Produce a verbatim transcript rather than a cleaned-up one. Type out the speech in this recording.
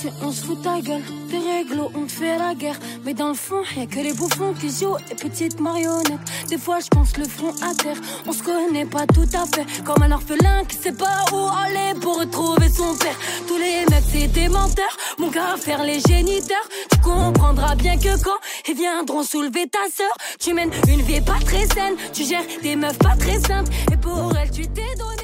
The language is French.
si on se fout ta gueule. T'es réglo, on te fait la guerre. Mais dans le fond, y'a que les bouffons qui jouent et petites marionnettes. Des fois, je pense le front à terre. On se connaît pas tout à fait. Comme un orphelin qui sait pas où aller pour retrouver son père. Tous les mecs, c'est des menteurs. Mon gars, faire les géniteurs. Tu comprendras bien que quand ils viendront soulever ta sœur, tu mènes une vie pas très saine. Tu gères des meufs pas très simples. Et pour elle, tu t'es donné.